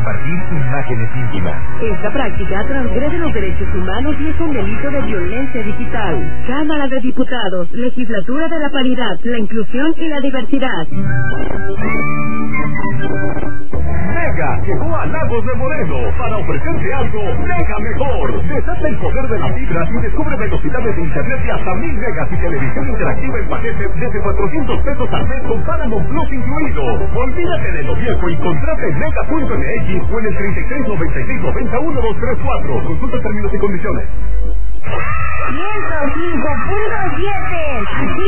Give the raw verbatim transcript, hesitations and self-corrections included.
compartir imágenes íntimas. Esta práctica transgrede los derechos humanos y es un delito de violencia digital. Cámara de Diputados, Legislatura de la Paridad, la Inclusión y la Diversidad. Mega llegó a Lagos de Moreno para ofrecerte algo mega mejor. Desata el poder de la fibra y descubre velocidades de internet de hasta mil megas y televisión interactiva en paquete desde cuatrocientos pesos al mes con Paramount Plus incluido. Olvídate de lo viejo y contrate en mega punto m x o en el treinta y tres noventa y seis noventa uno dos tres cuatro. Consulta términos y condiciones. ciento cinco punto siete